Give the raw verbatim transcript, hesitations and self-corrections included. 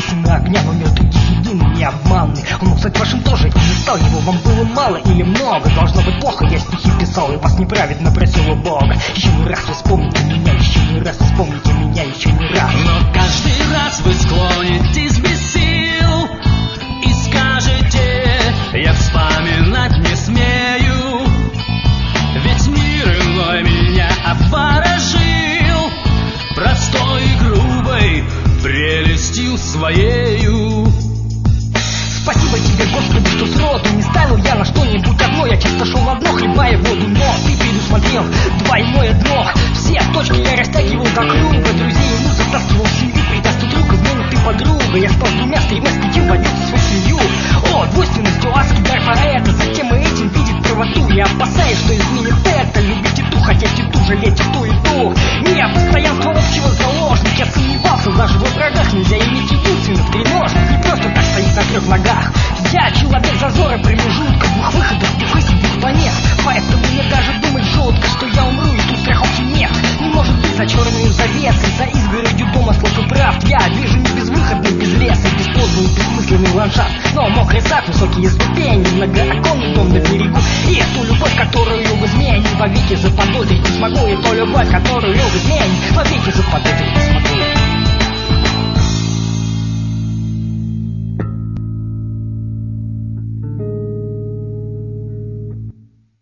песенный огня, но мед единый, необманный. Он мог стать вашим тоже, и не стал его. Вам было мало или много? Должно быть плохо, я стихи писал, и вас неправедно просил у Бога. Еще не раз вы вспомните меня, еще не раз вспомните меня, еще не раз. Но каждый раз вы склонитесь без сил и скажете: я вспоминать не смею, ведь мир иной меня обворожил простой и грубой прелестью своею. Спасибо тебе, Господи, что сроду не ставил я на что-нибудь одно. Я часто шел на дно, хлебая воду, но ты предусмотрел двойное дно. Все точки я растягивал до круга, друзей ему затаскивал в семью. Предаст ты друг, изменит ты подруга. Я спал с двумя, с тремя, с пятью, водил свою семью. О, двойственностью адский дар поэта, затем и этим видит правоту. Я опасаюсь, что изменит это. Любите ту, хотя ту, жалейте ту и ту. Не, постоянство общего заложник. Я сомневался, даже во врагах нельзя иметь единственных треножных. Не просто так стоит на трех ногах. Я человек зазора, промежутка, двух выходов, двух истин, двух планет. Поэтому мне даже думать жутко, что я умру, и тут страховки нет. Не может быть за черную завесой, за изгородью домыслов и правд. Я вижу не безвыходный, без леса, бесплодный, бессмысленный ландшафт. Но мокрый сад, высокие ступени, многооконный дом на берегу. И эту любовь, которую в измене вовеки заподозрить не смогу. И ту любовь, которую в измене вовеки заподозрить